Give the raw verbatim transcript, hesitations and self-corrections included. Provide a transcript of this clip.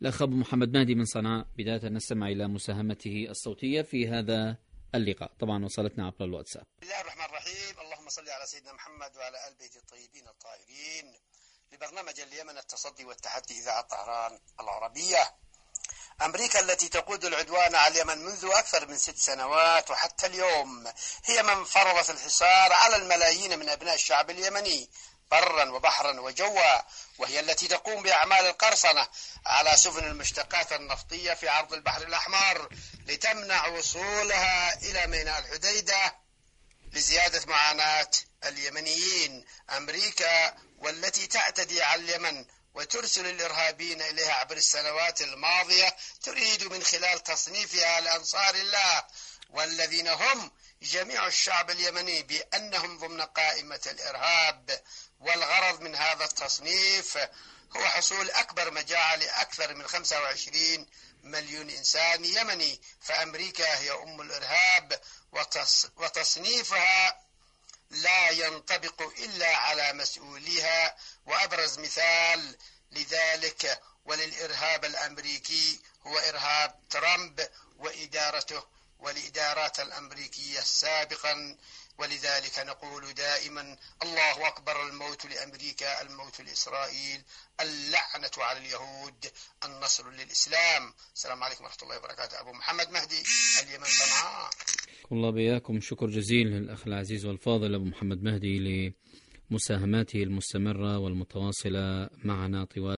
الأخ أبو محمد مهدي من صنعاء، بداية نستمع إلى مساهمته الصوتية في هذا اللقاء، طبعا وصلتنا عبر الواتساب. بسم الله الرحمن الرحيم، اللهم صل على سيدنا محمد وعلى آل بيت الطيبين الطاهرين. لبرنامج اليمن التصدي والتحدي إذاعة طهران العربية. أمريكا التي تقود العدوان على اليمن منذ أكثر من ست سنوات وحتى اليوم هي من فرضت الحصار على الملايين من أبناء الشعب اليمني برا وبحرا وجوا، وهي التي تقوم بأعمال القرصنة على سفن المشتقات النفطية في عرض البحر الأحمر لتمنع وصولها إلى ميناء الحديدة لزيادة معاناة اليمنيين. أمريكا والتي تعتدي على اليمن وترسل الإرهابيين إليها عبر السنوات الماضية تريد من خلال تصنيفها لأنصار الله والذين هم جميع الشعب اليمني بأنهم ضمن قائمة الإرهاب. والغرض من هذا التصنيف هو حصول أكبر مجاعة لأكثر من خمسة وعشرين مليون إنسان يمني، فأمريكا هي أم الإرهاب، وتص وتصنيفها لا ينطبق إلا على مسؤوليها. وأبرز مثال لذلك وللإرهاب الأمريكي هو إرهاب ترامب وإدارته والإدارات الأمريكية سابقا. ولذلك نقول دائما الله أكبر، الموت لأمريكا، الموت لإسرائيل، اللعنة على اليهود، النصر للإسلام. السلام عليكم ورحمة الله وبركاته. أبو محمد مهدي، اليمن، صنعاء. الله بياكم. شكر جزيل للأخ العزيز والفاضل أبو محمد مهدي لمساهماته المستمرة والمتواصلة معنا طوال